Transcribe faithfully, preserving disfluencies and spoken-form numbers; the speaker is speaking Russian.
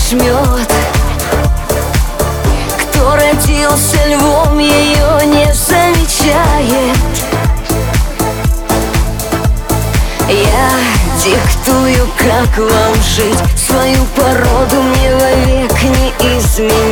жмет. Кто родился львом, ее не замечает. Я диктую, как вам жить, свою породу мне вовек не изменить.